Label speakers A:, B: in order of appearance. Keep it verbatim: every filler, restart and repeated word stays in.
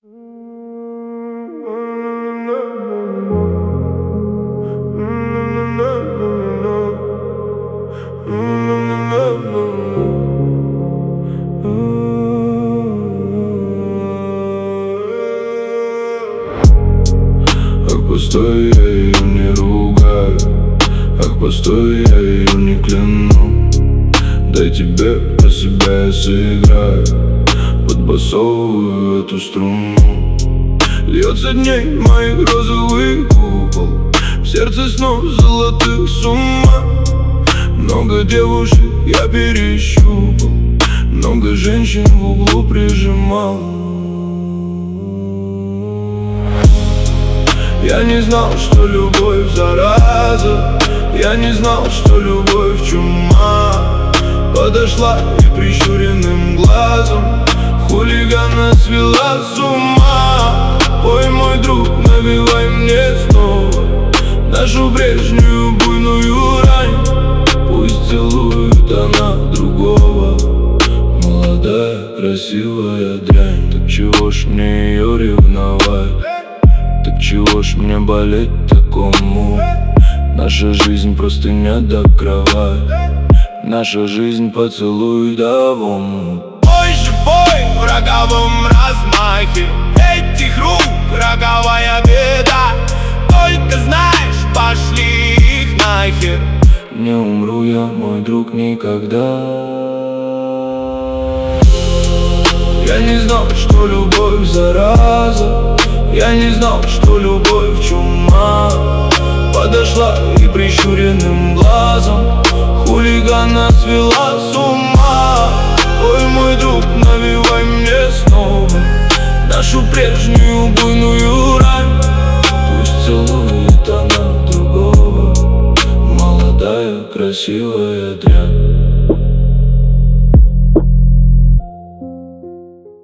A: Ах, постой, я ее не ругаю. Ах, постой, я ее не кляну. Дай тебе про себя я сыграю, подбасовываю эту струну. Льется дней моих розовый купол, в сердце снов золотых с ума. Много девушек я перещупал, много женщин в углу прижимал. Я не знал, что любовь зараза, я не знал, что любовь чума. Подошла и прищуренным глазом хулигана свела с ума. Ой, мой друг, навевай мне снова нашу прежнюю буйную рань. Пусть целует она другого, молодая, красивая дрянь. Так чего ж мне ее ревновать? Так чего ж мне болеть такому? Наша жизнь простыня до кровати, наша жизнь поцелуй давом.
B: Бой же бой в роковом размахе этих рук, роковая беда. Только знаешь, пошли их нахер.
A: Не умру я, мой друг, никогда. Я не знал, что любовь зараза, я не знал, что любовь чума. Подошла и прищуренным глазом хулигана свела с ума. Ой, мой друг, навевай мне снова нашу прежнюю буйную рань. Пусть целует она другого, молодая, красивая дрянь.